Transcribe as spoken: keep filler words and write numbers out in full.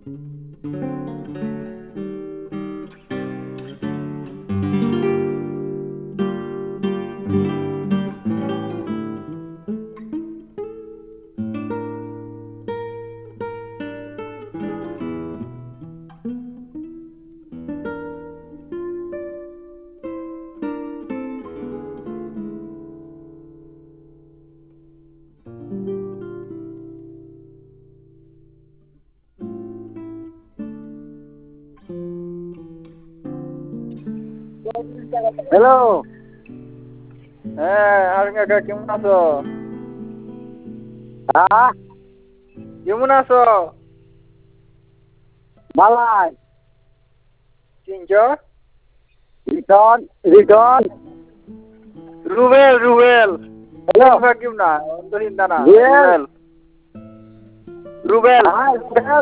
Hello. হ্যাঁ আরুন কাকা কেমন আছো? হ্যাঁ কেমন আছো? বালাই চিনছো? রিটন রিটন রুবেল রুবেল হ্যালো কেমন না অন্তহীন না জুয়েল রুবেল রুবেল হ্যাঁ